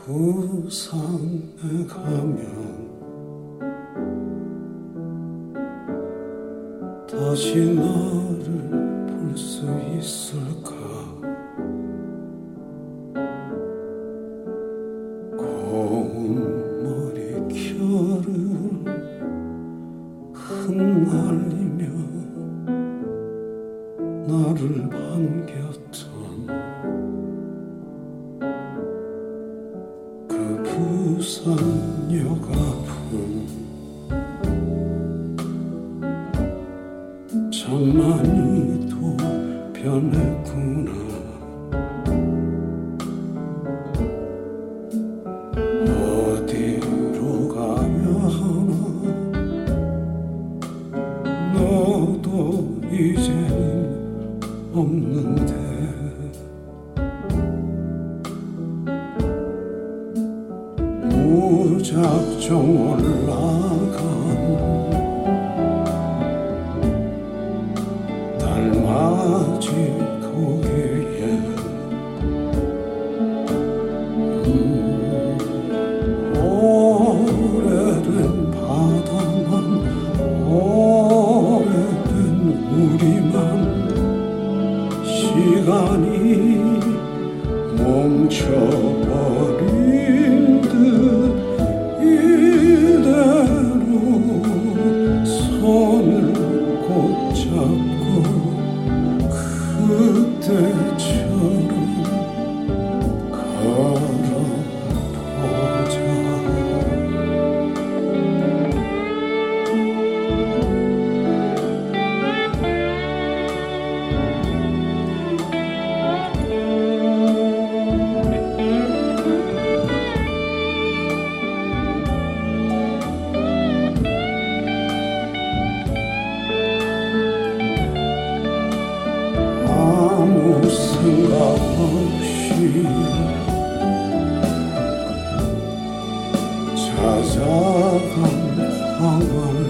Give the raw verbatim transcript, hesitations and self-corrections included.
부산에 가면 다시 나를 볼 수 있을까? 고운 머리결을 흩날리며 나를 반겼던 그 부산역 앞은 참 많이도 변했구나. 어디로 가야 하나? 너도 이제는 없는데 무작정 올라간 달맞이 고개에 음, 오래된 바다만 오래된 우리만 시간이 멈춰버린 듯 이대로 손을 꼭 잡고 그때처럼 걸어보자. 아무 생각 없이 찾아간 광활